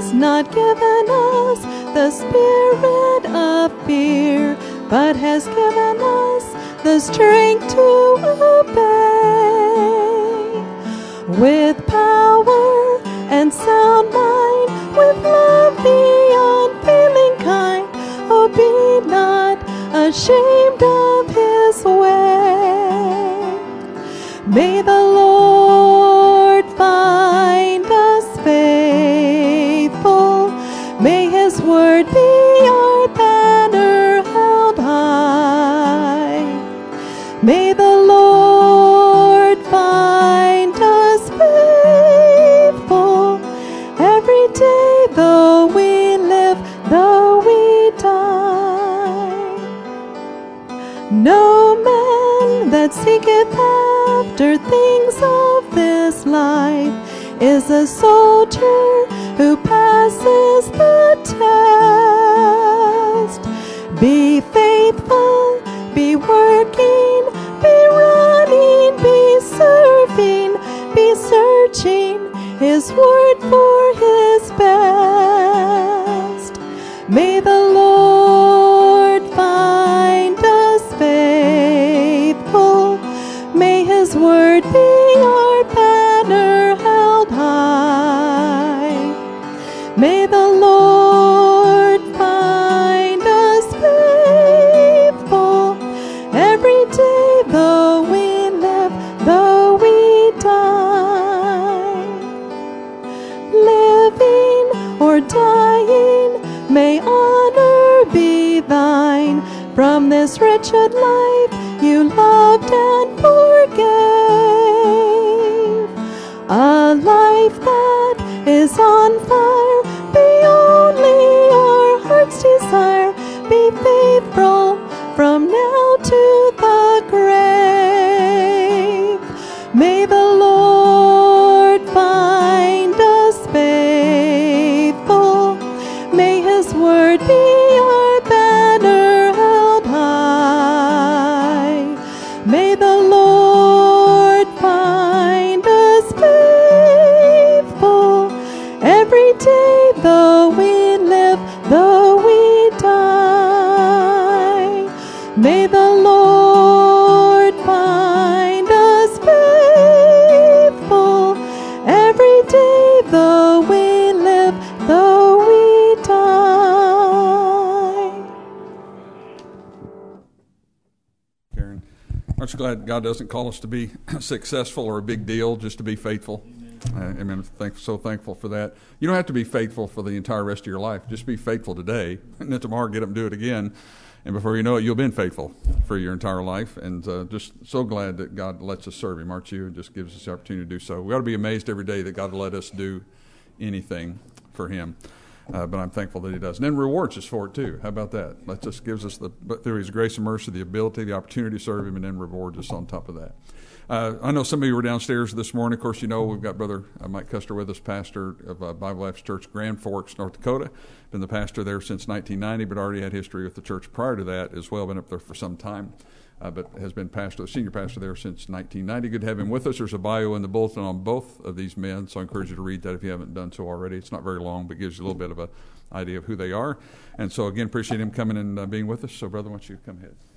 has not given us the spirit of fear, but has given us the strength to obey. With power and sound mind, with love the unfailing kind, oh, be not ashamed of his way. May the Lord find us faithful. May his word be our banner held high. May the Lord find us faithful every day, though we live, though we die. No man that seeketh after things of this life is a soldier who passes the test. Be faithful, be working, be running, be serving, be searching his word for his best. May the Lord find us faithful. May his word be our banner held high. May the Lord find us faithful every day, though we live, though we die. Living or dying, may honor be thine. From this wretched life you loved and forgave. A life that is on fire, be only our heart's desire. Be faithful from now to the grave. May the Lord find us faithful. May his word be our banner held high. May the Lord find us faithful every day, though we live, though we die. May the Lord find us faithful every day, though we live, though we die. Karen, aren't you glad God doesn't call us to be successful or a big deal, just to be faithful? Amen. So thankful for that. You don't have to be faithful for the entire rest of your life. Just be faithful today, and then tomorrow get up and do it again. And before you know it, you'll have been faithful for your entire life. And just so glad that God lets us serve him, aren't you? It just gives us the opportunity to do so. We ought to be amazed every day that God let us do anything for him. But I'm thankful that he does. And then rewards us for it too. How about that? That just gives us, through his grace and mercy, the ability, the opportunity to serve him, and then rewards us on top of that. I know some of you were downstairs this morning. Of course, you know we've got Brother Mike Custer with us, pastor of Bible Baptist Church, Grand Forks, North Dakota. Been the pastor there since 1990, but already had history with the church prior to that as well. Been up there for some time, but has been senior pastor there since 1990. Good to have him with us. There's a bio in the bulletin on both of these men, so I encourage you to read that if you haven't done so already. It's not very long, but gives you a little bit of an idea of who they are. And so, again, appreciate him coming and being with us. So, brother, why don't you come ahead?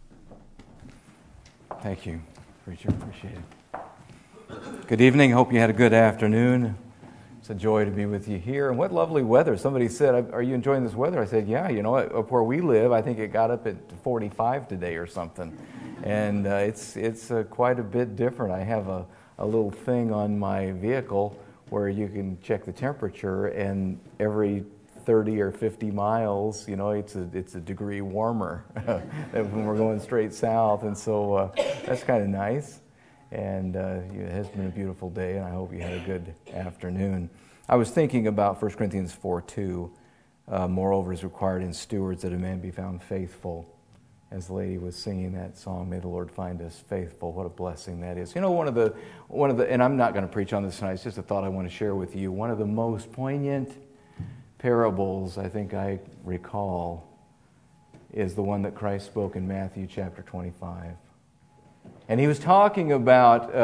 Thank you, preacher. Appreciate it. Good evening. Hope you had a good afternoon. It's a joy to be with you here. And what lovely weather. Somebody said, are you enjoying this weather? I said, yeah, you know, up where we live, I think it got up at 45 today or something. And it's quite a bit different. I have a little thing on my vehicle where you can check the temperature, and every 30 or 50 miles, you know, it's a degree warmer when we're going straight south. And so that's kind of nice. And it has been a beautiful day, and I hope you had a good afternoon. I was thinking about 1 Corinthians 4:2. Moreover is required in stewards that a man be found faithful. As the lady was singing that song, may the Lord find us faithful. What a blessing that is. You know, one of the, and I'm not going to preach on this tonight, it's just a thought I want to share with you. One of the most poignant parables I think I recall is the one that Christ spoke in Matthew chapter 25. And he was talking about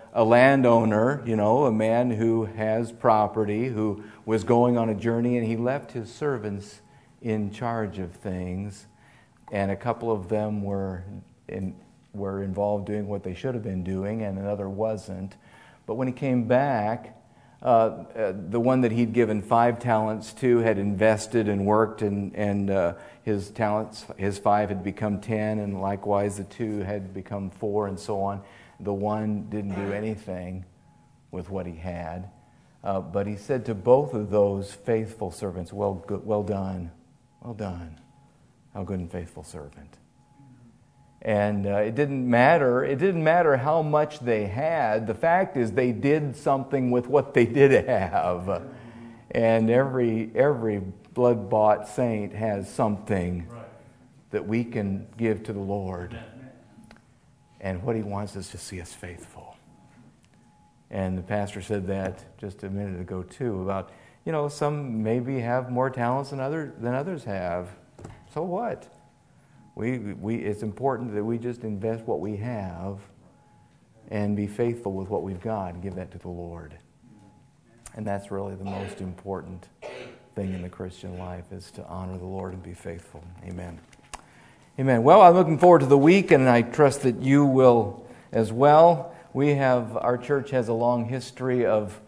a landowner, a man who has property, who was going on a journey, and he left his servants in charge of things, and a couple of them were involved doing what they should have been doing, and another wasn't. But when he came back, the one that he'd given 5 talents to had invested and worked, and his talents, his 5 had become 10, and likewise the 2 had become 4, and so on. The one didn't do anything with what he had. But he said to both of those faithful servants, well done, how good and faithful servant. And it didn't matter how much they had. The fact is they did something with what they did have. And every blood-bought saint has something that we can give to the Lord. And what he wants is to see us faithful. And the pastor said that just a minute ago too, about, some maybe have more talents than others have. So what? It's important that we just invest what we have and be faithful with what we've got and give that to the Lord. And that's really the most important thing in the Christian life, is to honor the Lord and be faithful. Amen. Amen. Well, I'm looking forward to the week, and I trust that you will as well. Our church has a long history of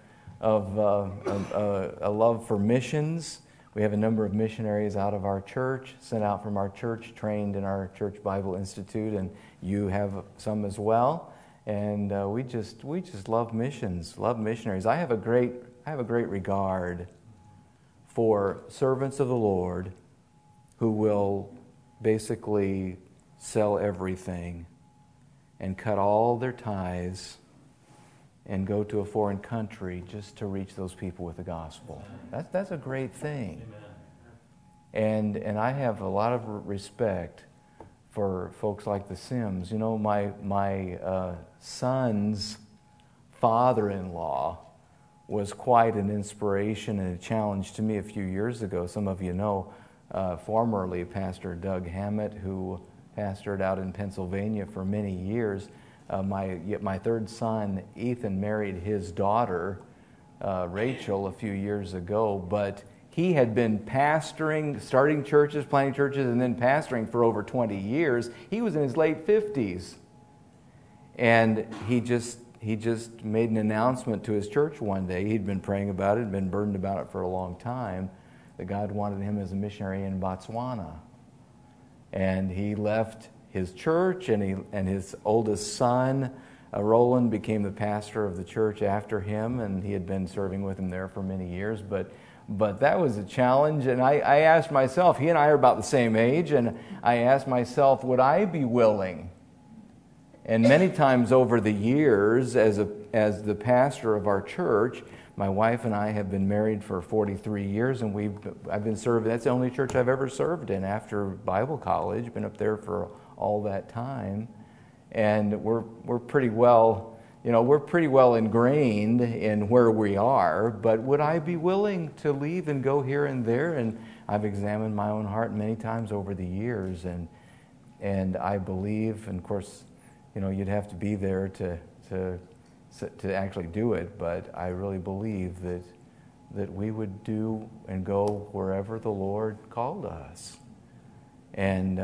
a love for missions. We have a number of missionaries out of our church, sent out from our church, trained in our Church Bible Institute, and you have some as well. And we just love missions, love missionaries. I have a great regard for servants of the Lord who will basically sell everything and cut all their ties and go to a foreign country just to reach those people with the gospel. That's a great thing. And I have a lot of respect for folks like the Sims. My son's father-in-law was quite an inspiration and a challenge to me a few years ago. Some of you know, formerly Pastor Doug Hammett, who pastored out in Pennsylvania for many years. My third son, Ethan, married his daughter, Rachel, a few years ago, but he had been pastoring, starting churches, planting churches, and then pastoring for over 20 years. He was in his late 50s. And he just made an announcement to his church one day. He'd been praying about it, been burdened about it for a long time, that God wanted him as a missionary in Botswana. And he left his church, and his oldest son, Roland, became the pastor of the church after him, and he had been serving with him there for many years. But that was a challenge, and I asked myself, he and I are about the same age, and I asked myself, would I be willing? And many times over the years, as the pastor of our church, my wife and I have been married for 43 years, and I've been serving. That's the only church I've ever served in after Bible college. Been up there for all that time, and we're pretty well ingrained in where we are. But would I be willing to leave and go here and there? And I've examined my own heart many times over the years, and I believe, and of course, you'd have to be there to actually do it. But I really believe that we would do and go wherever the Lord called us, and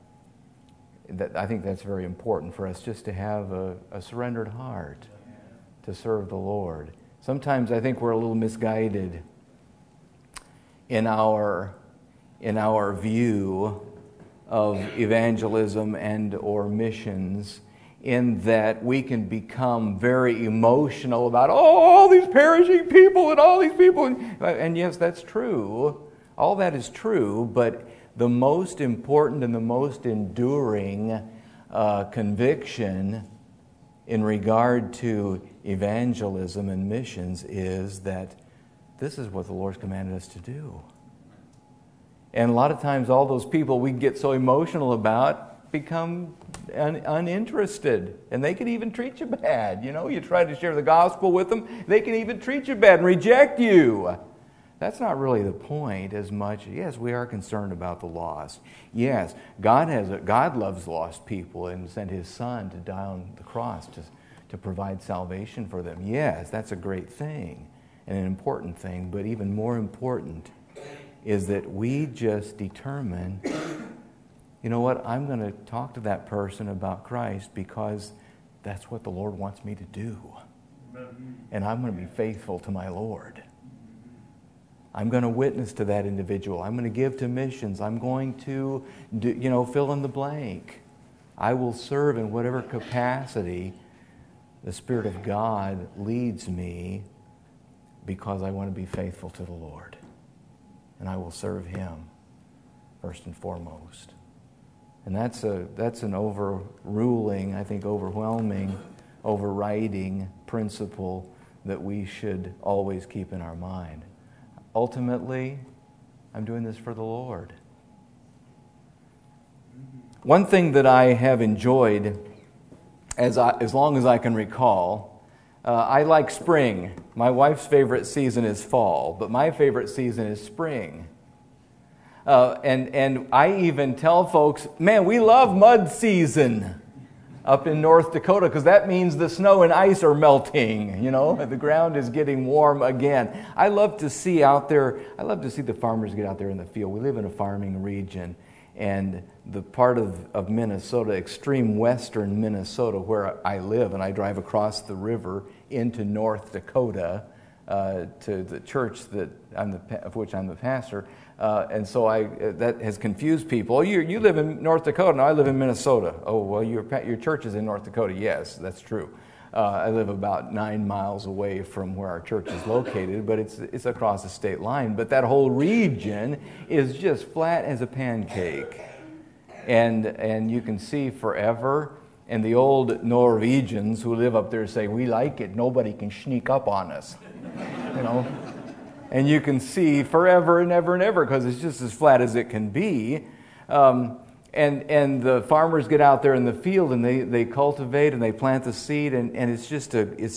I think that's very important for us, just to have a surrendered heart to serve the Lord. Sometimes I think we're a little misguided in our view of evangelism and or missions, in that we can become very emotional about all these perishing people and all these people. And yes, that's true. All that is true, but the most important and the most enduring conviction in regard to evangelism and missions is that this is what the Lord's commanded us to do. And a lot of times all those people we get so emotional about become uninterested, and they can even treat you bad. You try to share the gospel with them, they can even treat you bad and reject you. That's not really the point as much. Yes, we are concerned about the lost. God loves lost people and sent His Son to die on the cross to to provide salvation for them. Yes, that's a great thing and an important thing, but even more important is that we just determine, you know what, I'm going to talk to that person about Christ because that's what the Lord wants me to do. And I'm going to be faithful to my Lord. I'm going to witness to that individual. I'm going to give to missions. I'm going to do, fill in the blank. I will serve in whatever capacity the Spirit of God leads me because I want to be faithful to the Lord. And I will serve Him first and foremost. And that's an overruling, I think overwhelming, overriding principle that we should always keep in our mind. Ultimately, I'm doing this for the Lord. One thing that I have enjoyed, as long as I can recall, I like spring. My wife's favorite season is fall, but my favorite season is spring. And I even tell folks, man, we love mud season up in North Dakota because that means the snow and ice are melting, the ground is getting warm again. I love to see the farmers get out there in the field. We live in a farming region, and the part of Minnesota, extreme western Minnesota, where I live, and I drive across the river into North Dakota to the church of which I'm the pastor. And so that has confused people. Oh, you live in North Dakota, and I live in Minnesota. Oh, well, your church is in North Dakota. Yes, that's true. I live about 9 miles away from where our church is located, but it's across the state line. But that whole region is just flat as a pancake, and you can see forever. And the old Norwegians who live up there say, "We like it. Nobody can sneak up on us," And you can see forever and ever and ever because it's just as flat as it can be. And the farmers get out there in the field and they cultivate and they plant the seed and it's just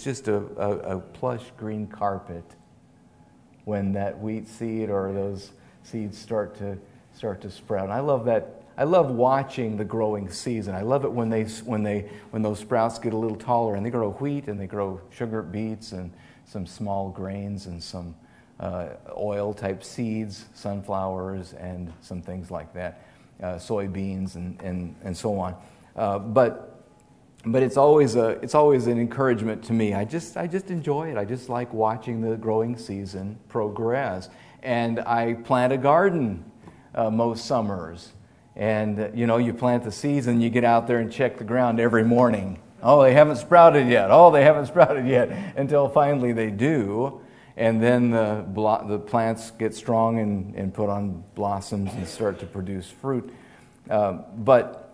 a plush green carpet when that wheat seed or those seeds start to sprout. And I love that. I love watching the growing season. I love it when those sprouts get a little taller and they grow wheat and they grow sugar beets and some small grains and some oil-type seeds, sunflowers, and some things like that, soybeans, and so on. But it's always an encouragement to me. I just enjoy it. I just like watching the growing season progress. And I plant a garden most summers. And you plant the seeds and you get out there and check the ground every morning. Oh, they haven't sprouted yet. Oh, they haven't sprouted yet, until finally they do. And then the plants get strong and put on blossoms and start to produce fruit. But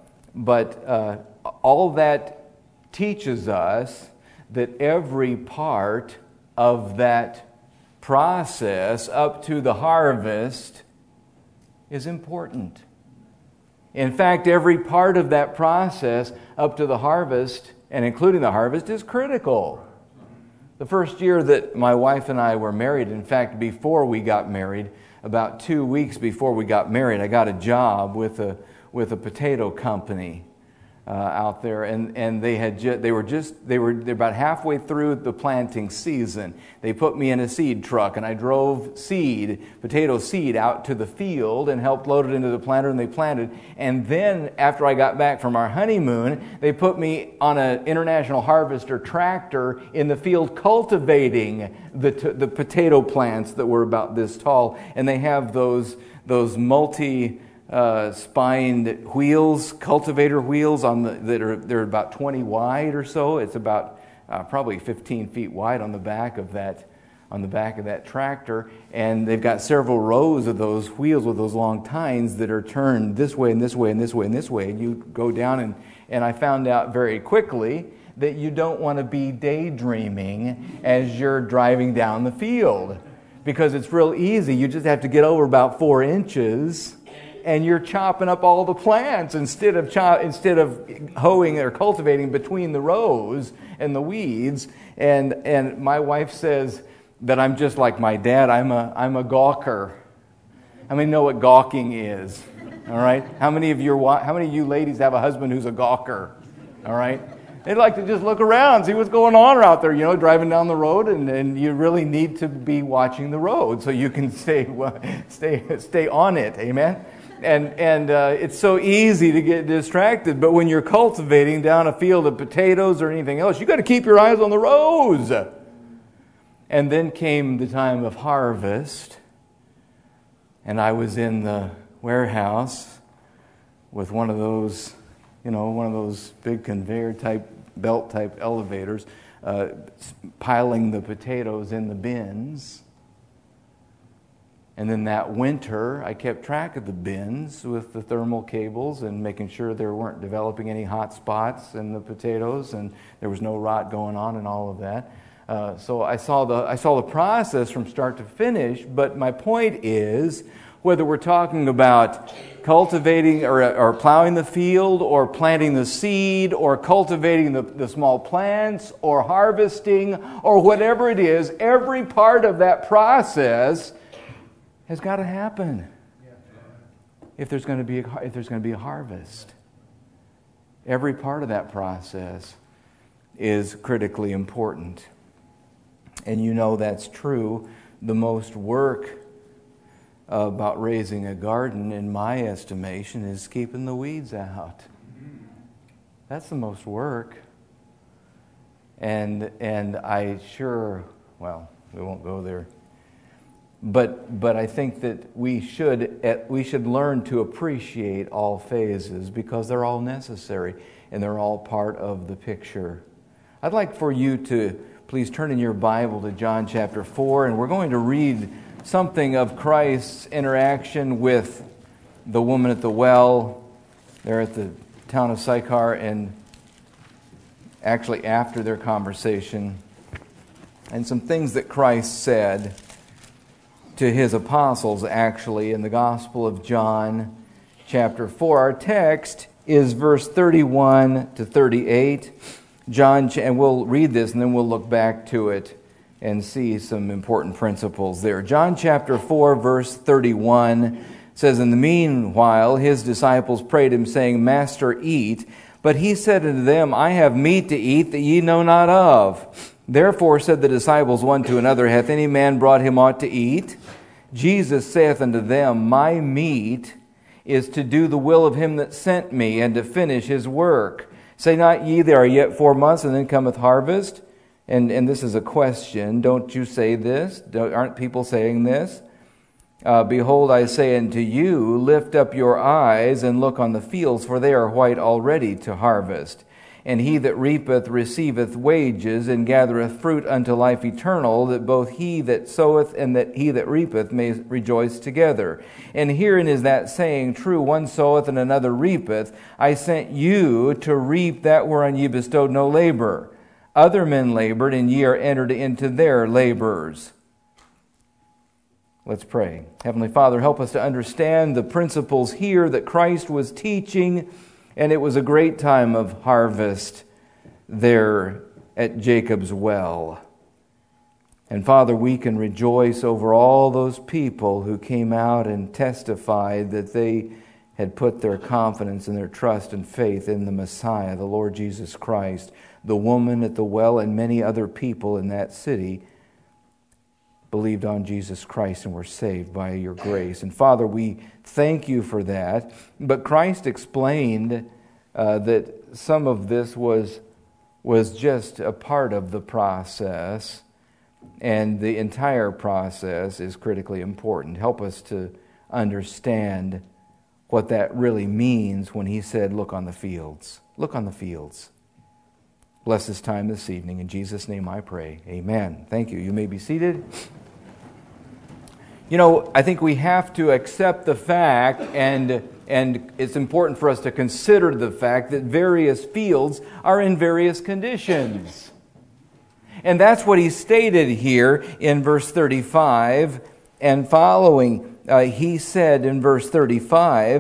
all that teaches us that every part of that process up to the harvest is important. In fact, every part of that process up to the harvest and including the harvest is critical. The first year that my wife and I were married, in fact, before we got married, about 2 weeks before we got married, I got a job with a potato company out there, and they're about halfway through the planting season. They put me in a seed truck, and I drove potato seed out to the field and helped load it into the planter, and they planted. And then after I got back from our honeymoon, they put me on an International Harvester tractor in the field cultivating the potato plants that were about this tall. And they have those spined wheels, cultivator wheels they're about 20 wide or so. It's about probably 15 feet wide on the back of that tractor, and they've got several rows of those wheels with those long tines that are turned this way and this way and this way and this way. And you go down and I found out very quickly that you don't want to be daydreaming as you're driving down the field, because it's real easy. You just have to get over about 4 inches. And you're chopping up all the plants instead of hoeing or cultivating between the rows and the weeds. And my wife says that I'm just like my dad. I'm a gawker. How many know what gawking is? All right. How many of you ladies have a husband who's a gawker? All right. They like to just look around, see what's going on out there, driving down the road, and you really need to be watching the road so you can stay on it, amen? And it's so easy to get distracted, but when you're cultivating down a field of potatoes or anything else, you got to keep your eyes on the rows. And then came the time of harvest, and I was in the warehouse with one of those big conveyor type, belt type elevators, piling the potatoes in the bins. And then that winter, I kept track of the bins with the thermal cables and making sure there weren't developing any hot spots in the potatoes and there was no rot going on and all of that. So I saw the process from start to finish, but my point is, whether we're talking about cultivating or plowing the field or planting the seed or cultivating the small plants or harvesting or whatever it is, every part of that process has got to happen if there's going to be a harvest. Every part of that process is critically important. And that's true. The most work about raising a garden, in my estimation, is keeping the weeds out. That's the most work. And I we won't go there. But I think that we should learn to appreciate all phases because they're all necessary and they're all part of the picture. I'd like for you to please turn in your Bible to John chapter 4, and we're going to read something of Christ's interaction with the woman at the well there at the town of Sychar, and actually after their conversation, and some things that Christ said to his apostles actually in the Gospel of John chapter 4. Our text is verse 31 to 38. And we'll read this and then we'll look back to it and see some important principles there. John chapter 4, verse 31 says, "In the meanwhile his disciples prayed him, saying, Master, eat. But he said unto them, I have meat to eat that ye know not of. Therefore said the disciples one to another, Hath any man brought him aught to eat? Jesus saith unto them, My meat is to do the will of him that sent me, and to finish his work. Say not ye, there are yet 4 months, and then cometh harvest?" And this is a question. Don't you say this? Aren't people saying this? "Behold, I say unto you, lift up your eyes and look on the fields, for they are white already to harvest. And he that reapeth receiveth wages, and gathereth fruit unto life eternal, that both he that soweth and that he that reapeth may rejoice together. And herein is that saying true, one soweth and another reapeth. I sent you to reap that whereon ye bestowed no labor. Other men labored, and ye are entered into their labors." Let's pray. Heavenly Father, help us to understand the principles here that Christ was teaching, and it was a great time of harvest there at Jacob's well. And Father, we can rejoice over all those people who came out and testified that they had put their confidence and their trust and faith in the Messiah, the Lord Jesus Christ. The woman at the well and many other people in that city believed on Jesus Christ and were saved by your grace. And Father, we thank you for that. But Christ explained that some of this was just a part of the process, and the entire process is critically important. Help us to understand what that really means when he said, look on the fields. Look on the fields. Bless this time this evening. In Jesus' name I pray. Amen. Thank you. You may be seated. I think we have to accept the fact, and it's important for us to consider the fact that various fields are in various conditions. And that's what he stated here in verse 35 and following. He said in verse 35,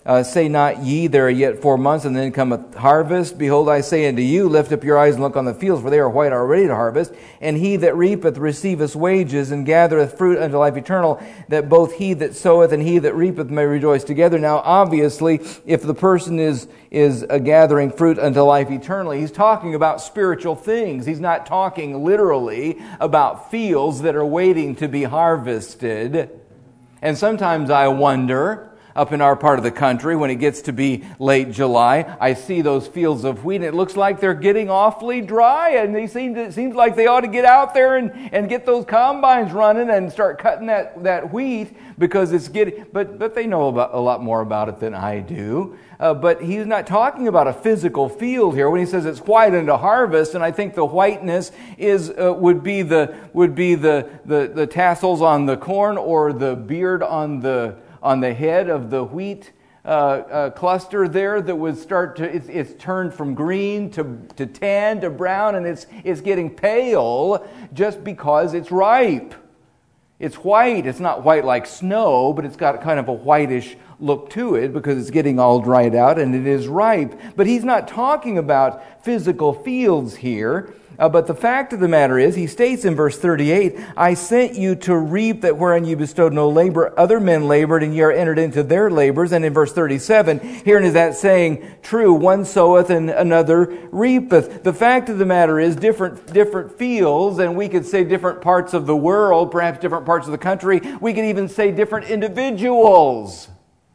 Say not ye, there are yet 4 months, and then cometh harvest. Behold, I say unto you, lift up your eyes and look on the fields, for they are white already to harvest. And he that reapeth receiveth wages, and gathereth fruit unto life eternal, that both he that soweth and he that reapeth may rejoice together. Now, obviously, if the person is gathering fruit unto life eternally, he's talking about spiritual things. He's not talking literally about fields that are waiting to be harvested. And sometimes I wonder, up in our part of the country, when it gets to be late July, I see those fields of wheat, and it looks like they're getting awfully dry, and it seems like they ought to get out there and get those combines running and start cutting that wheat, because it's getting, but they know a lot more about it than I do. But he's not talking about a physical field here when he says it's white unto harvest, and I think the whiteness would be the tassels on the corn, or the beard on the head of the wheat cluster there, that would start to, it's turned from green to tan to brown, and it's getting pale just because it's ripe. It's white. It's not white like snow, but it's got kind of a whitish look to it because it's getting all dried out and it is ripe. But he's not talking about physical fields here. But the fact of the matter is, he states in verse 38, I sent you to reap that wherein you bestowed no labor. Other men labored, and ye are entered into their labors. And in verse 37, herein is that saying true, one soweth and another reapeth. The fact of the matter is, different fields, and we could say different parts of the world, perhaps different parts of the country, we could even say different individuals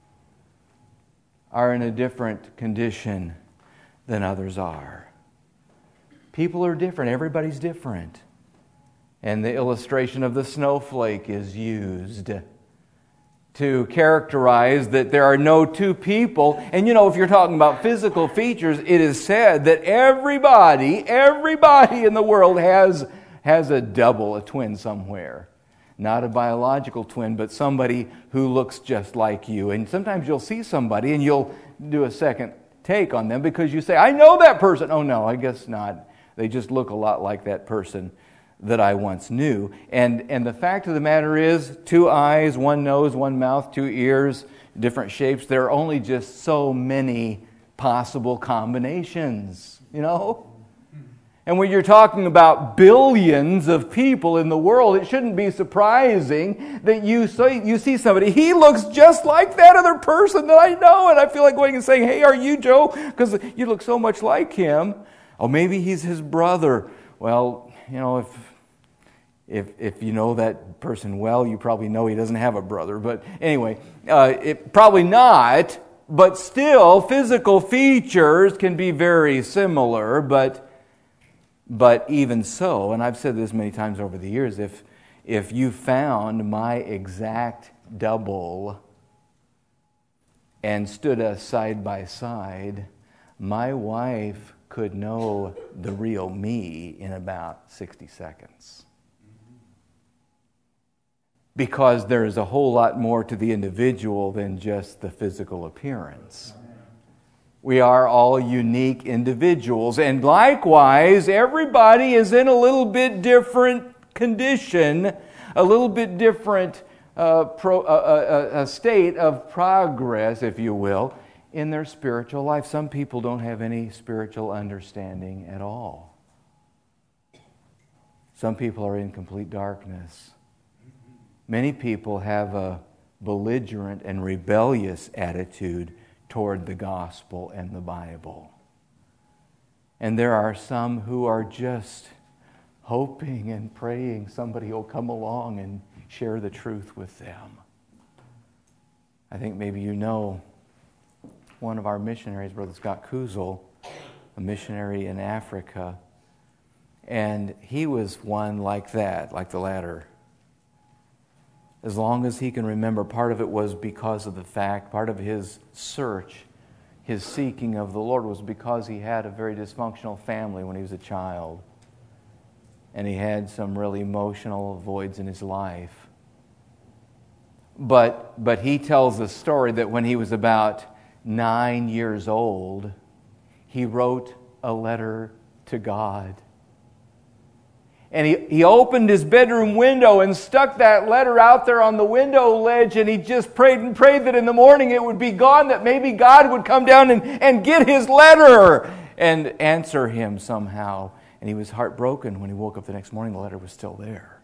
are in a different condition than others are. People are different. Everybody's different. And the illustration of the snowflake is used to characterize that there are no two people. And if you're talking about physical features, it is said that everybody in the world has a double, a twin somewhere. Not a biological twin, but somebody who looks just like you. And sometimes you'll see somebody and you'll do a second take on them because you say, I know that person. Oh no, I guess not. They just look a lot like that person that I once knew. And the fact of the matter is, 2 eyes, 1 nose, 1 mouth, 2 ears, different shapes. There are only just so many possible combinations, And when you're talking about billions of people in the world, it shouldn't be surprising that you see somebody, he looks just like that other person that I know, and I feel like going and saying, hey, are you Joe? Because you look so much like him. Oh, maybe he's his brother. Well, if you know that person well, you probably know he doesn't have a brother. But anyway, probably not. But still, physical features can be very similar. But even so, and I've said this many times over the years, if you found my exact double and stood us side by side, my wife could know the real me in about 60 seconds. Because there is a whole lot more to the individual than just the physical appearance. We are all unique individuals, and likewise, everybody is in a little bit different condition, a little bit different a state of progress, if you will, in their spiritual life. Some people don't have any spiritual understanding at all. Some people are in complete darkness. Many people have a belligerent and rebellious attitude toward the gospel and the Bible. And there are some who are just hoping and praying somebody will come along and share the truth with them. I think maybe one of our missionaries, Brother Scott Kuzel, a missionary in Africa, and he was one like that, like the latter. As long as he can remember, part of it was because of the fact, part of his search, his seeking of the Lord was because he had a very dysfunctional family when he was a child. And he had some really emotional voids in his life. But he tells the story that when he was about 9 years old, he wrote a letter to God. And he opened his bedroom window and stuck that letter out there on the window ledge, and he just prayed and prayed that in the morning it would be gone, that maybe God would come down and get his letter and answer him somehow. And he was heartbroken when he woke up the next morning. The letter was still there.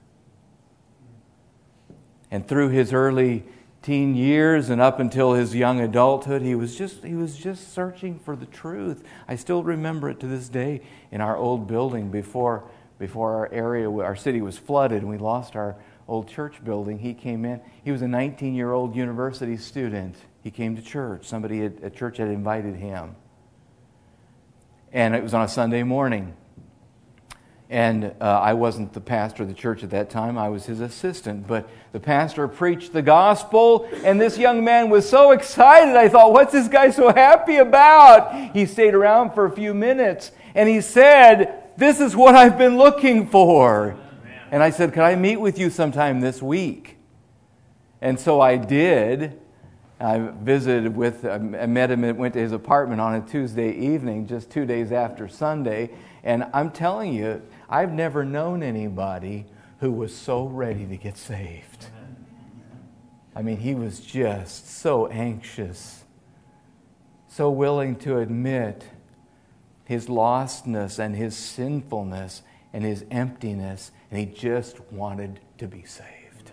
And through his early teen years and up until his young adulthood, he was just searching for the truth. I still remember it to this day in our old building before our city was flooded and we lost our old church building. He came in. He was a 19-year-old university student. He came to church. Somebody at church had invited him. And it was on a Sunday morning. And I wasn't the pastor of the church at that time. I was his assistant. But the pastor preached the gospel, and this young man was so excited. I thought, what's this guy so happy about? He stayed around for a few minutes, and he said, this is what I've been looking for. And I said, can I meet with you sometime this week? And so I did. I visited I met him and went to his apartment on a Tuesday evening, just 2 days after Sunday. And I'm telling you, I've never known anybody who was so ready to get saved. I mean, he was just so anxious, so willing to admit his lostness and his sinfulness and his emptiness, and he just wanted to be saved.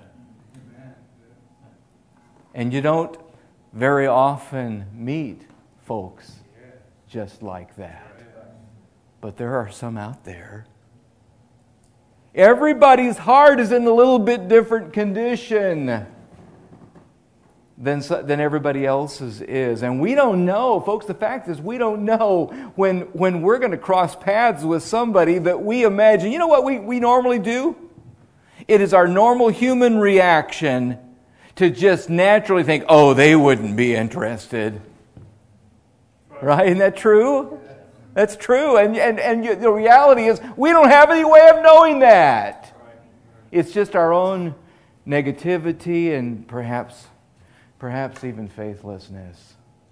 And you don't very often meet folks just like that. But there are some out there. Everybody's heart is in a little bit different condition than everybody else's is. And we don't know, folks, the fact is we don't know when we're going to cross paths with somebody that we imagine. You know what we normally do? It is our normal human reaction to just naturally think, oh, they wouldn't be interested. Right? Isn't that true? That's true. And the reality is we don't have any way of knowing that. It's just our own negativity and perhaps even faithlessness.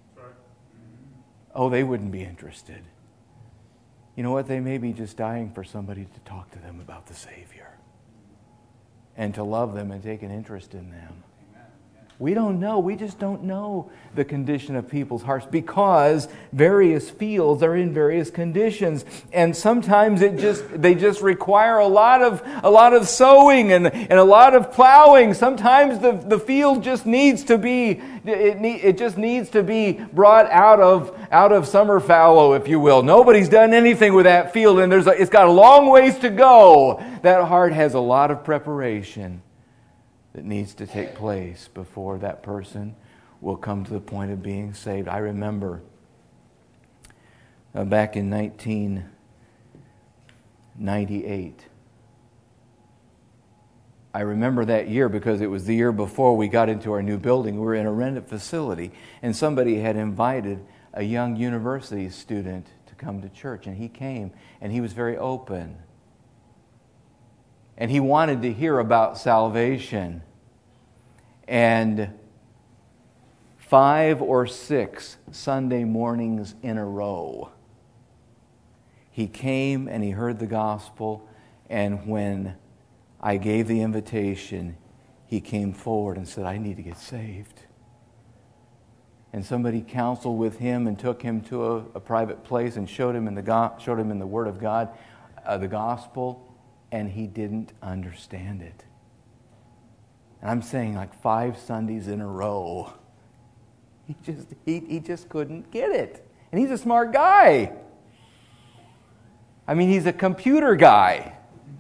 Oh, they wouldn't be interested. You know what? They may be just dying for somebody to talk to them about the Savior and to love them and take an interest in them. We don't know. We just don't know the condition of people's hearts because various fields are in various conditions, and sometimes they just require a lot of sowing and a lot of plowing. Sometimes the field just needs to be brought out of summer fallow, if you will. Nobody's done anything with that field, and it's got a long ways to go. That heart has a lot of preparation that needs to take place before that person will come to the point of being saved. I remember back in 1998. I remember that year because it was the year before we got into our new building. We were in a rented facility, and somebody had invited a young university student to come to church, and he came, and he was very open. And he wanted to hear about salvation. And 5 or 6 Sunday mornings in a row, he came and he heard the gospel. And when I gave the invitation, he came forward and said, I need to get saved. And somebody counseled with him and took him to a private place and showed him in the Word of God, the gospel. And he didn't understand it. And I'm saying like 5 Sundays in a row. He just couldn't get it. And he's a smart guy. I mean, he's a computer guy.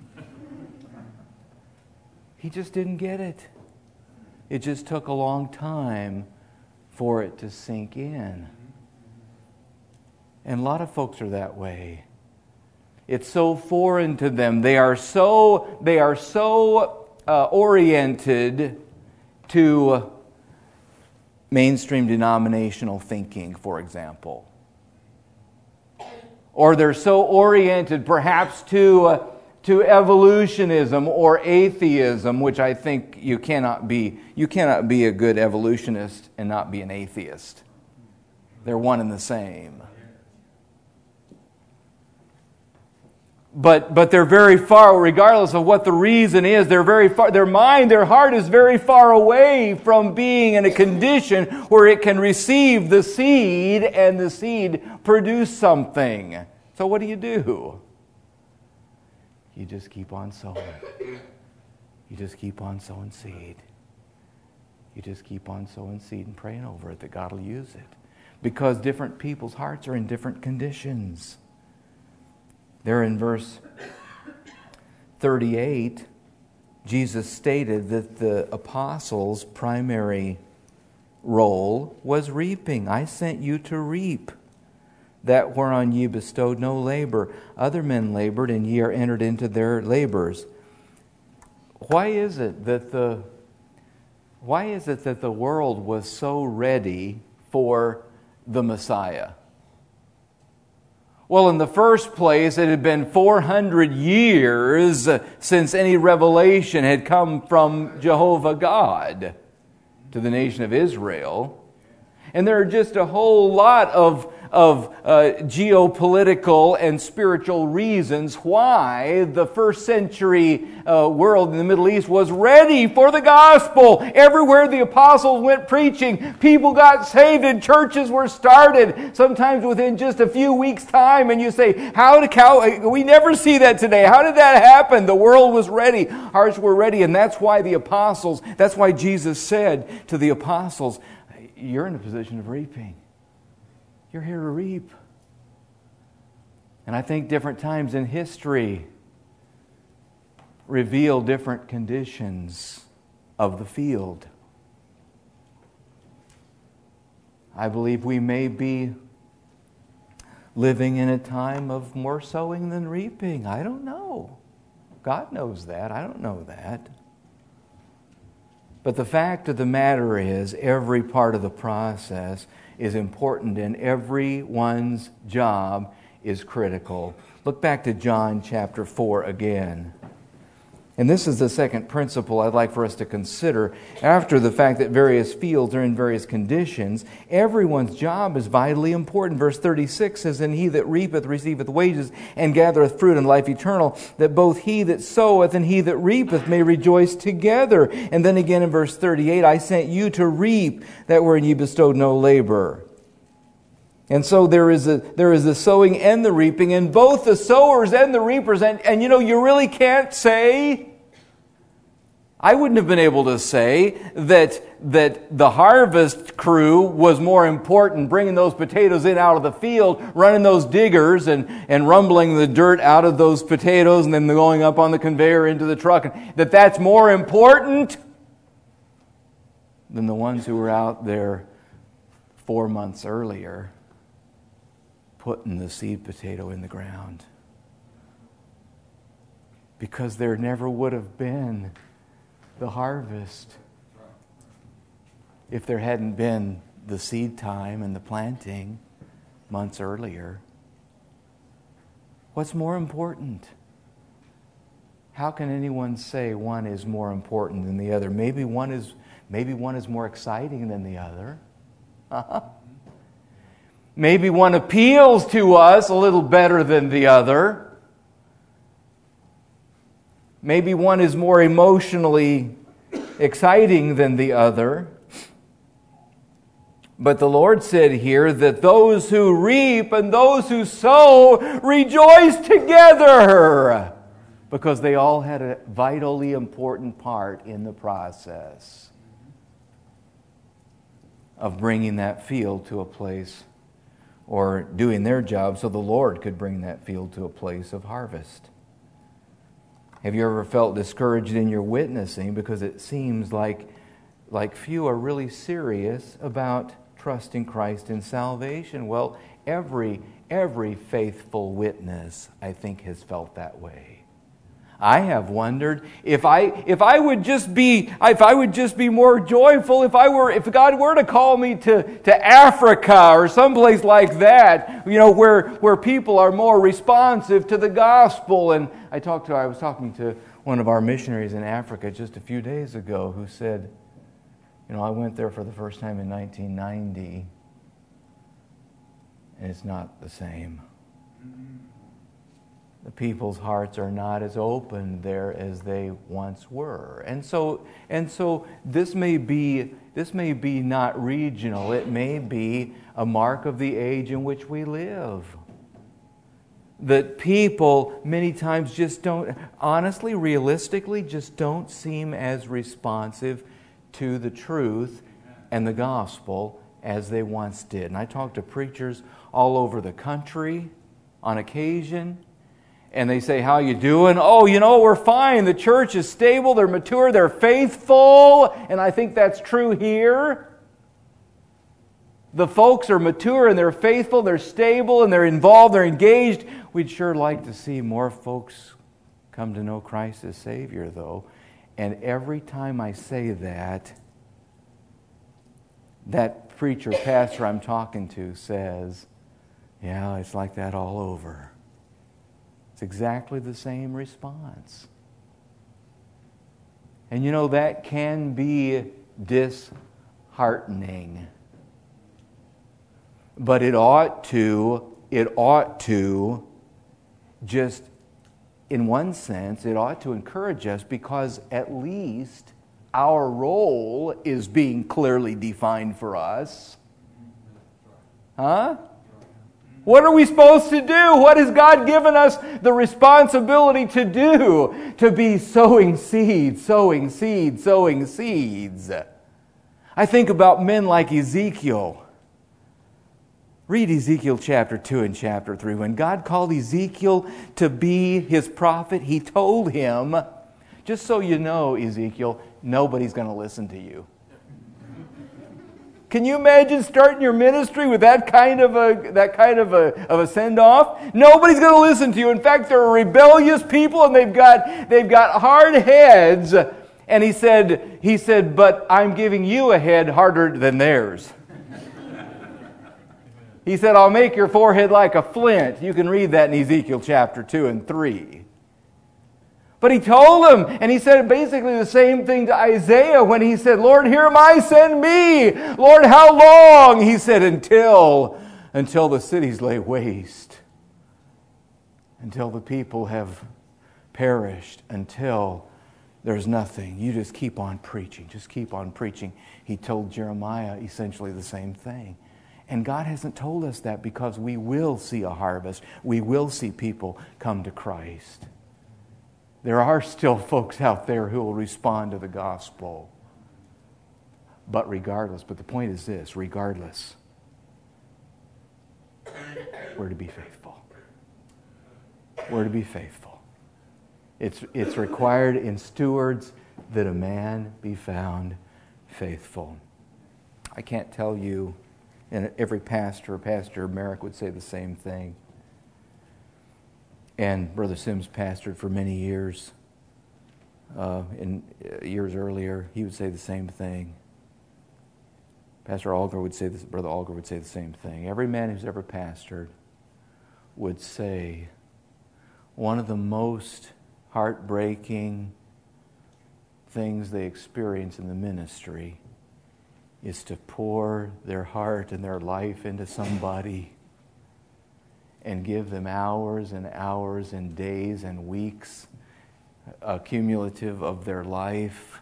He just didn't get it. It just took a long time for it to sink in. And a lot of folks are that way. It's so foreign to them. They are so oriented to mainstream denominational thinking, for example. Or they're so oriented perhaps to evolutionism or atheism, which I think you cannot be a good evolutionist and not be an atheist. They're one and the same. But they're very far, regardless of what the reason is, they're very far, their mind, their heart is very far away from being in a condition where it can receive the seed and the seed produce something. So what do? You just keep on sowing. You just keep on sowing seed. You just keep on sowing seed and praying over it that God will use it. Because different people's hearts are in different conditions. There in verse 38, Jesus stated that the apostles' primary role was reaping. I sent you to reap that whereon ye bestowed no labor. Other men labored, and ye are entered into their labors. Why is it that the world was so ready for the Messiah? Well, in the first place, it had been 400 years since any revelation had come from Jehovah God to the nation of Israel. And there are just a whole lot of geopolitical and spiritual reasons why the first century world in the Middle East was ready for the gospel. Everywhere the apostles went preaching, people got saved and churches were started, sometimes within just a few weeks' time. And you say, we never see that today. How did that happen? The world was ready. Hearts were ready. And that's why Jesus said to the apostles, you're in a position of reaping. You're here to reap. And I think different times in history reveal different conditions of the field. I believe we may be living in a time of more sowing than reaping. I don't know. God knows that. I don't know that. But the fact of the matter is, every part of the process is important, and everyone's job is critical. Look back to John chapter 4 again. And this is the second principle I'd like for us to consider. After the fact that various fields are in various conditions, everyone's job is vitally important. Verse 36 says, and he that reapeth receiveth wages, and gathereth fruit in life eternal, that both he that soweth and he that reapeth may rejoice together. And then again in verse 38, I sent you to reap that wherein ye bestowed no labor. And so there is the sowing and the reaping, and both the sowers and the reapers. And you really can't say, I wouldn't have been able to say that the harvest crew was more important, bringing those potatoes in out of the field, running those diggers and rumbling the dirt out of those potatoes and then going up on the conveyor into the truck, that's more important than the ones who were out there 4 months earlier putting the seed potato in the ground. Because there never would have been the harvest if there hadn't been the seed time and the planting months earlier. What's more important? How can anyone say one is more important than the other? Maybe one is more exciting than the other. Maybe one appeals to us a little better than the other. Maybe one is more emotionally exciting than the other. But the Lord said here that those who reap and those who sow rejoice together, because they all had a vitally important part in the process of bringing that field to a place, or doing their job so the Lord could bring that field to a place of harvest. Have you ever felt discouraged in your witnessing because it seems like few are really serious about trusting Christ in salvation? Well, every faithful witness, I think, has felt that way. I have wondered if I would just be more joyful if God were to call me to Africa or someplace like that, where people are more responsive to the gospel. And I was talking to one of our missionaries in Africa just a few days ago who said, I went there for the first time in 1990, and it's not the same. The people's hearts are not as open there as they once were. And so this may be not regional. It may be a mark of the age in which we live. That people many times just don't, honestly, realistically, just don't seem as responsive to the truth and the gospel as they once did. And I talk to preachers all over the country on occasion, and they say, "How you doing?" "Oh, we're fine. The church is stable, they're mature, they're faithful." And I think that's true here. The folks are mature and they're faithful, they're stable and they're involved, they're engaged. We'd sure like to see more folks come to know Christ as Savior, though. And every time I say that preacher, pastor I'm talking to says, "Yeah, it's like that all over." It's exactly the same response. And that can be disheartening. But it ought to just, in one sense, it ought to encourage us, because at least our role is being clearly defined for us. Huh? What are we supposed to do? What has God given us the responsibility to do? To be sowing seeds, sowing seeds, sowing seeds. I think about men like Ezekiel. Read Ezekiel chapter 2 and chapter 3. When God called Ezekiel to be His prophet, He told him, "Just so you know, Ezekiel, nobody's going to listen to you." Can you imagine starting your ministry with that kind of a send-off? Nobody's going to listen to you. In fact, they're rebellious people and they've got hard heads. And he said, "But I'm giving you a head harder than theirs." He said, "I'll make your forehead like a flint." You can read that in Ezekiel chapter 2 and 3. But he told him, and he said basically the same thing to Isaiah when he said, "Lord, here am I, send me. Lord, how long?" He said, until the cities lay waste, until the people have perished, until there's nothing. You just keep on preaching. Just keep on preaching. He told Jeremiah essentially the same thing. And God hasn't told us that because we will see a harvest. We will see people come to Christ. There are still folks out there who will respond to the gospel. But the point is this, regardless, we're to be faithful. We're to be faithful. It's required in stewards that a man be found faithful. I can't tell you, and every Pastor Merrick would say the same thing. And Brother Sims pastored for many years. Years earlier, he would say the same thing. Pastor Alger would say this. Brother Alger would say the same thing. Every man who's ever pastored would say one of the most heartbreaking things they experience in the ministry is to pour their heart and their life into somebody and give them hours and hours and days and weeks cumulative of their life.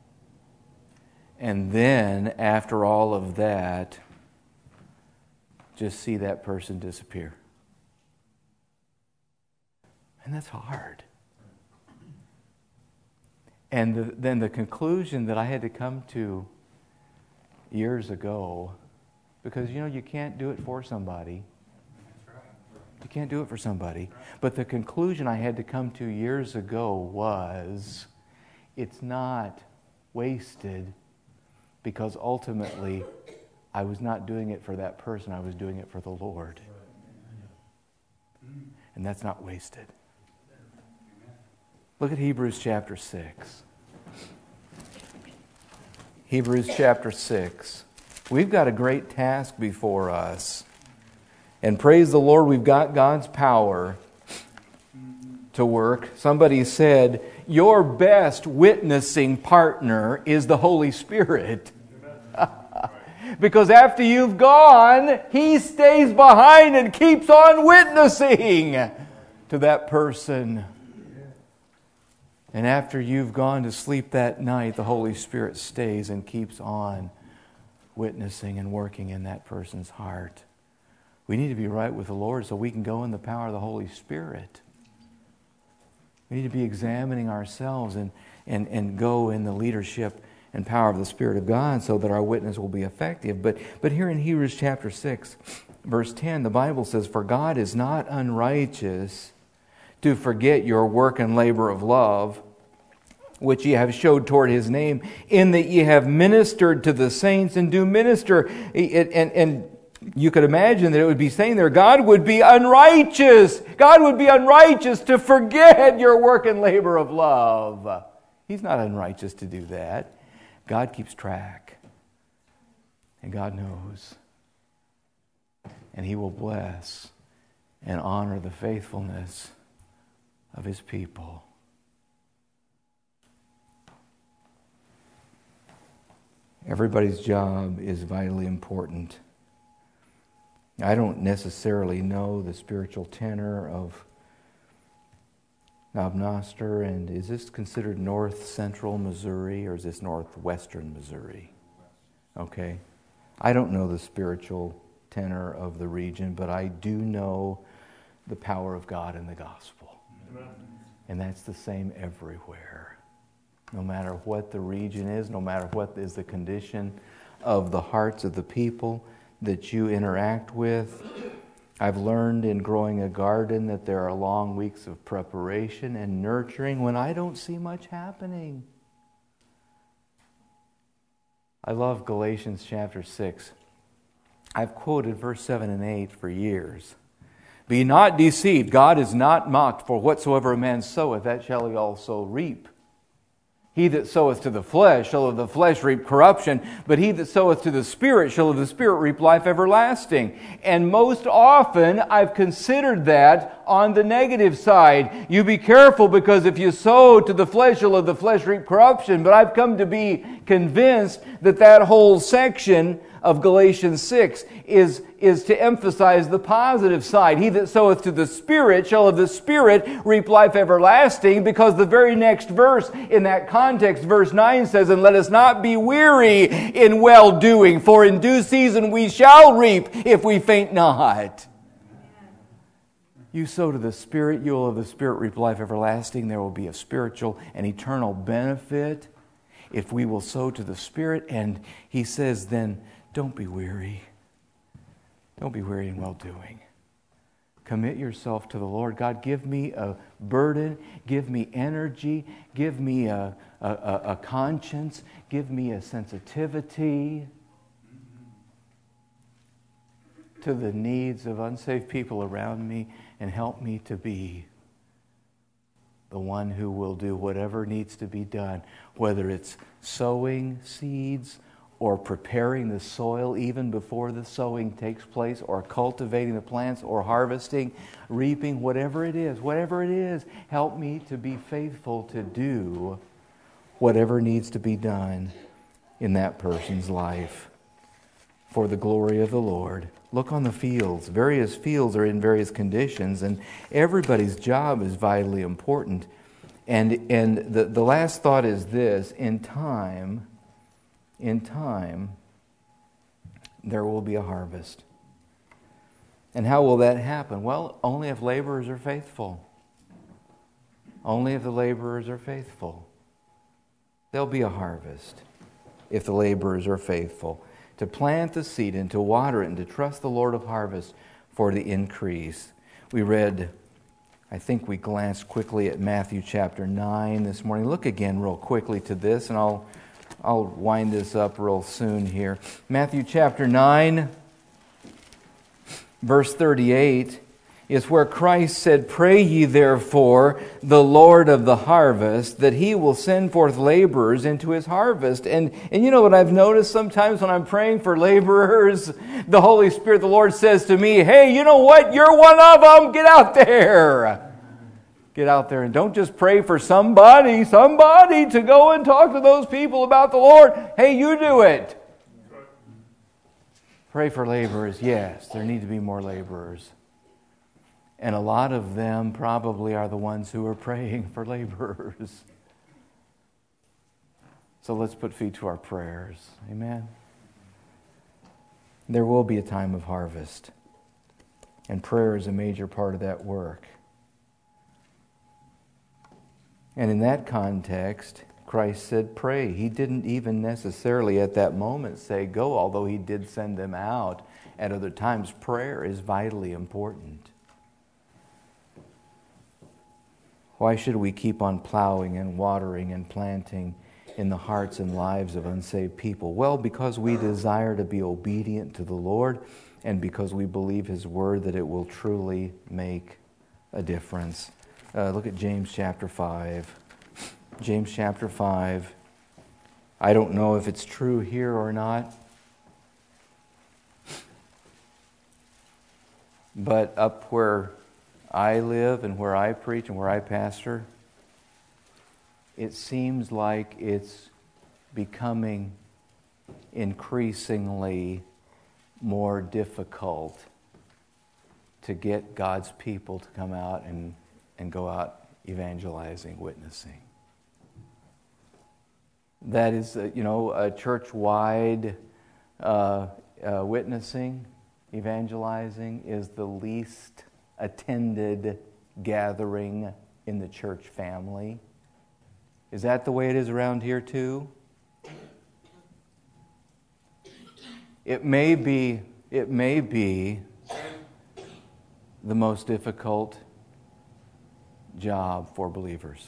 And then, after all of that, just see that person disappear. And that's hard. And then the conclusion that I had to come to years ago, because you can't do it for somebody. You can't do it for somebody. But the conclusion I had to come to years ago was, it's not wasted, because ultimately I was not doing it for that person, I was doing it for the Lord. And that's not wasted. Look at Hebrews chapter 6. Hebrews chapter 6. We've got a great task before us. And praise the Lord, we've got God's power to work. Somebody said, your best witnessing partner is the Holy Spirit. Because after you've gone, He stays behind and keeps on witnessing to that person. And after you've gone to sleep that night, the Holy Spirit stays and keeps on witnessing and working in that person's heart. We need to be right with the Lord so we can go in the power of the Holy Spirit. We need to be examining ourselves and go in the leadership and power of the Spirit of God so that our witness will be effective. But here in Hebrews chapter 6, verse 10, the Bible says, "For God is not unrighteous to forget your work and labor of love, which ye have showed toward His name, in that ye have ministered to the saints and do minister." And you could imagine that it would be saying there, God would be unrighteous. God would be unrighteous to forget your work and labor of love. He's not unrighteous to do that. God keeps track. And God knows. And He will bless and honor the faithfulness of His people. Everybody's job is vitally important. I don't necessarily know the spiritual tenor of Knob Noster, and is this considered north central Missouri or is this northwestern Missouri? Okay. I don't know the spiritual tenor of the region, but I do know the power of God in the gospel. Amen. And that's the same everywhere. No matter what the region is, no matter what is the condition of the hearts of the people that you interact with. I've learned in growing a garden that there are long weeks of preparation and nurturing when I don't see much happening. I love Galatians chapter 6. I've quoted verse 7 and 8 for years. "Be not deceived, God is not mocked, for whatsoever a man soweth, that shall he also reap. He that soweth to the flesh shall of the flesh reap corruption, but he that soweth to the Spirit shall of the Spirit reap life everlasting." And most often I've considered that on the negative side. You be careful, because if you sow to the flesh, shall of the flesh reap corruption. But I've come to be convinced that that whole section of Galatians 6 is to emphasize the positive side. He that soweth to the Spirit shall of the Spirit reap life everlasting, because the very next verse in that context, verse 9 says, "And let us not be weary in well-doing, for in due season we shall reap if we faint not." You sow to the Spirit, you will of the Spirit reap life everlasting. There will be a spiritual and eternal benefit if we will sow to the Spirit. And he says then, don't be weary. Don't be weary in well-doing. Commit yourself to the Lord. God, give me a burden. Give me energy. Give me a conscience. Give me a sensitivity to the needs of unsaved people around me, and help me to be the one who will do whatever needs to be done, whether it's sowing seeds or preparing the soil even before the sowing takes place, or cultivating the plants, or harvesting, reaping, whatever it is, help me to be faithful to do whatever needs to be done in that person's life for the glory of the Lord. Look on the fields. Various fields are in various conditions, and everybody's job is vitally important. And the last thought is this: in time, there will be a harvest. And how will that happen? Well, only if laborers are faithful. Only if the laborers are faithful. There'll be a harvest if the laborers are faithful. To plant the seed and to water it and to trust the Lord of harvest for the increase. We read, I think we glanced quickly at Matthew chapter 9 this morning. Look again real quickly to this, and I'll wind this up real soon here. Matthew chapter 9, verse 38 is where Christ said, "Pray ye therefore the Lord of the harvest, that He will send forth laborers into His harvest." And you know what I've noticed sometimes when I'm praying for laborers? The Holy Spirit, the Lord says to me, "Hey, you know what? You're one of them. Get out there. Get out there and don't just pray for somebody to go and talk to those people about the Lord. Hey, you do it." Pray for laborers. Yes, there need to be more laborers. And a lot of them probably are the ones who are praying for laborers. So let's put feet to our prayers. Amen. There will be a time of harvest. And prayer is a major part of that work. And in that context, Christ said, pray. He didn't even necessarily at that moment say go, although He did send them out. At other times, prayer is vitally important. Why should we keep on plowing and watering and planting in the hearts and lives of unsaved people? Well, because we desire to be obedient to the Lord, and because we believe His Word that it will truly make a difference. Look at James chapter 5. James chapter 5. I don't know if it's true here or not, but up where I live and where I preach and where I pastor, it seems like it's becoming increasingly more difficult to get God's people to come out and go out evangelizing, witnessing. That is, a church-wide witnessing, evangelizing is the least attended gathering in the church family. Is that the way it is around here too? It may be the most difficult job for believers.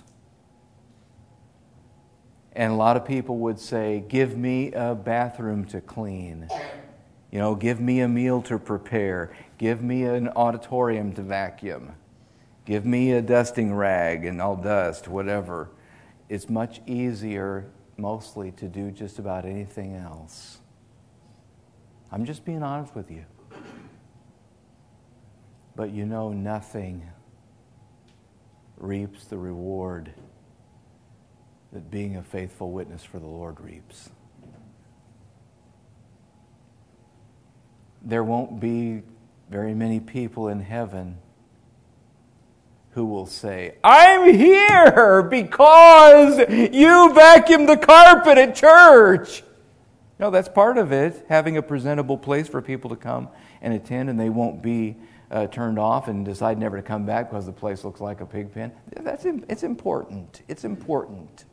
And a lot of people would say, give me a bathroom to clean. Give me a meal to prepare. Give me an auditorium to vacuum. Give me a dusting rag and I'll dust, whatever. It's much easier, mostly, to do just about anything else. I'm just being honest with you. But nothing reaps the reward that being a faithful witness for the Lord reaps. There won't be very many people in heaven who will say, I'm here because you vacuumed the carpet at church. No, that's part of it, having a presentable place for people to come and attend, and they won't be turned off and decide never to come back because the place looks like a pig pen. It's important. It's important.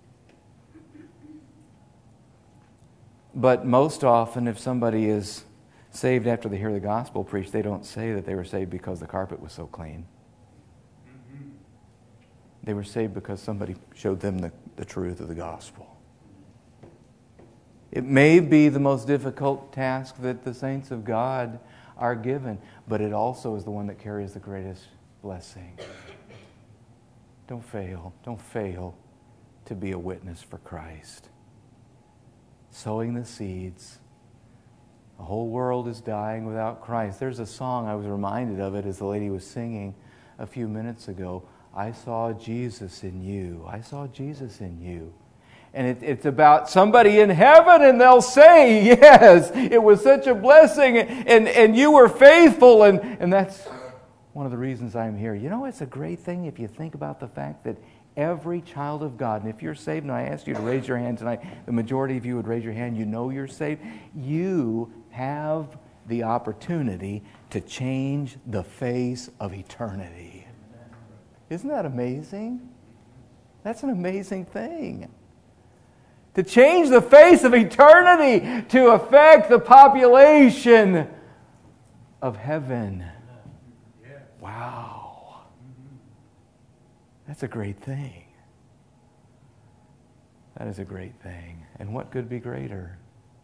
But most often, if somebody is saved after they hear the gospel preached, they don't say that they were saved because the carpet was so clean. They were saved because somebody showed them the truth of the gospel. It may be the most difficult task that the saints of God are given, but it also is the one that carries the greatest blessing. Don't fail. Don't fail to be a witness for Christ. Sowing the seeds. The whole world is dying without Christ. There's a song, I was reminded of it as the lady was singing a few minutes ago. I saw Jesus in you. I saw Jesus in you. And it's about somebody in heaven, and they'll say, yes, it was such a blessing, and you were faithful, and that's one of the reasons I'm here. It's a great thing if you think about the fact that every child of God, and if you're saved, and I asked you to raise your hand tonight, the majority of you would raise your hand, you're saved, you have the opportunity to change the face of eternity. Isn't that amazing? That's an amazing thing. To change the face of eternity, to affect the population of heaven. Wow. That's a great thing. That is a great thing. And what could be greater?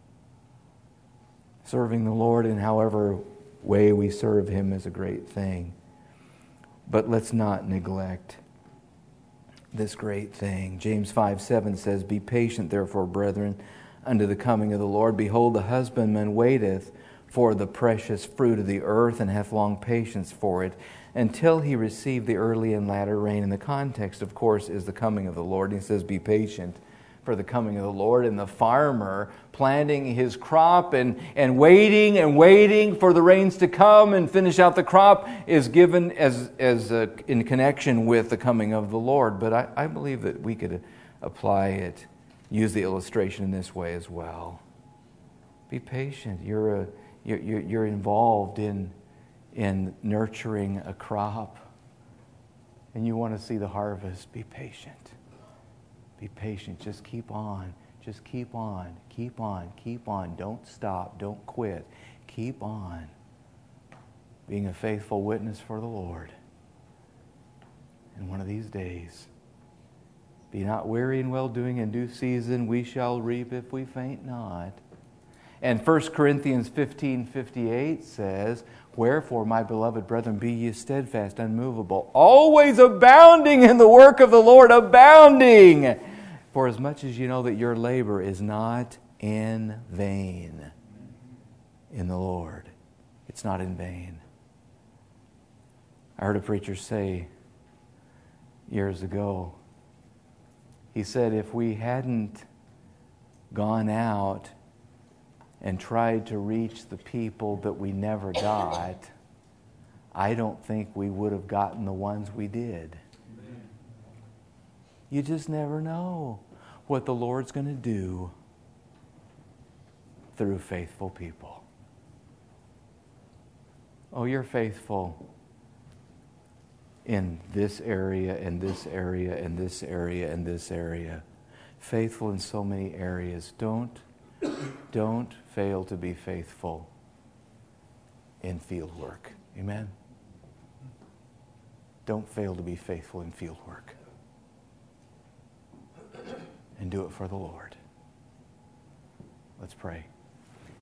Serving the Lord in however way we serve Him is a great thing. But let's not neglect this great thing. James 5:7 says, Be patient, therefore, brethren, unto the coming of the Lord. Behold, the husbandman waiteth for the precious fruit of the earth, and hath long patience for it, until he receive the early and latter rain. And the context, of course, is the coming of the Lord. And he says, Be patient. for the coming of the Lord, and the farmer planting his crop and waiting for the rains to come and finish out the crop is given as in connection with the coming of the Lord. But I believe that we could apply it, use the illustration in this way as well. Be patient. You're involved in nurturing a crop, and you want to see the harvest. Be patient. Be patient. Just keep on. Just keep on. Keep on. Keep on. Don't stop. Don't quit. Keep on being a faithful witness for the Lord. And one of these days, be not weary in well-doing. In due season we shall reap if we faint not. And 1 Corinthians 15:58 says, wherefore, my beloved brethren, be ye steadfast, unmovable, always abounding in the work of the Lord, abounding. For as much as you know that your labor is not in vain in the Lord. It's not in vain. I heard a preacher say years ago, he said, if we hadn't gone out and tried to reach the people that we never got, I don't think we would have gotten the ones we did. Amen. You just never know what the Lord's going to do through faithful people. Oh, you're faithful in this area, and this area, and this area, and this area. Faithful in so many areas. Don't fail to be faithful in field work. Amen? Don't fail to be faithful in field work. And do it for the Lord. Let's pray.